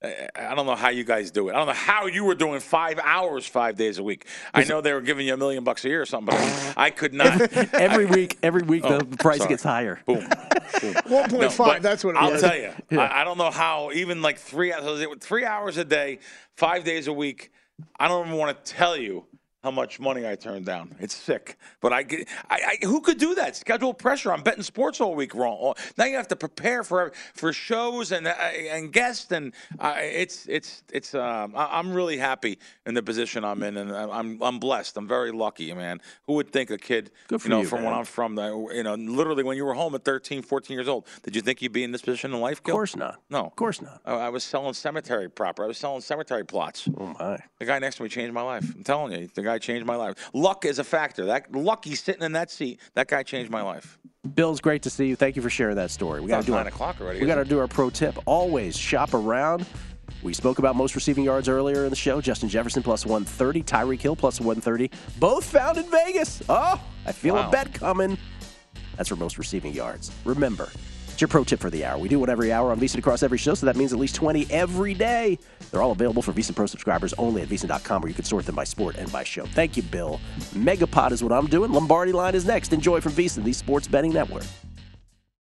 I don't know how you guys do it. I don't know how you were doing five hours, five days a week. I know they were giving you a million bucks a year or something, but I could not. every week, every week Oh, the price sorry. gets higher. Boom. one point five, No, but that's what it I'll was. tell you. I, I don't know how, even like three, three hours a day, five days a week, I don't even want to tell you how much money I turned down. It's sick. But I, get- I, I who could do that? Schedule pressure. I'm betting sports all week wrong. Now you have to prepare for for shows and uh, and guests, and uh, it's it's it's. Um, I, I'm really happy in the position I'm in, and I'm I'm blessed. I'm very lucky, man. Who would think a kid, Good for you know, you, from man. when I'm from, the, you know, literally when you were home at thirteen, fourteen years old, did you think you'd be in this position in life, Of Gil? course not. No. Of course not. I, I was selling cemetery proper. I was selling cemetery plots. Oh, my. The guy next to me changed my life. I'm telling you, the guy changed my life. Luck is a factor. That lucky sitting in that seat, that guy changed my life. Bill's great to see you. Thank you for sharing that story. We got to It's do nine our, o'clock already. We got to isn't do our pro tip. Always shop around. We spoke about most receiving yards earlier in the show. Justin Jefferson plus one thirty. Tyreek Hill plus one thirty. Both found in Vegas. Oh, I feel Wow. a bet coming. That's for most receiving yards. Remember, it's your pro tip for the hour. We do one every hour on VSiN across every show, so that means at least twenty every day. They're all available for VSiN Pro subscribers only at VSiN dot com, where you can sort them by sport and by show. Thank you, Bill. Megapod is what I'm doing. Lombardi Line is next. Enjoy from VSiN, the Sports Betting Network.